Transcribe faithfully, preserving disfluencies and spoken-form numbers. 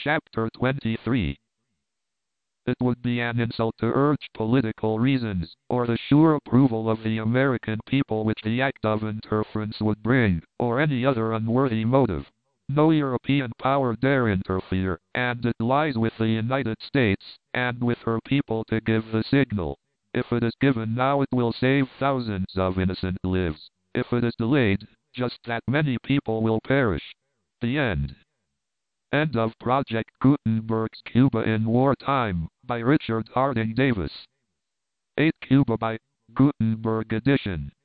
Chapter twenty-three. It would be an insult to urge political reasons, or the sure approval of the American people which the act of interference would bring, or any other unworthy motive. No European power dare interfere, and it lies with the United States, and with her people to give the signal. If it is given now, it will save thousands of innocent lives. If it is delayed, just that many people will perish. The end. End of Project Gutenberg's Cuba in Wartime, by Richard Harding Davis. eight Cuba by Gutenberg edition.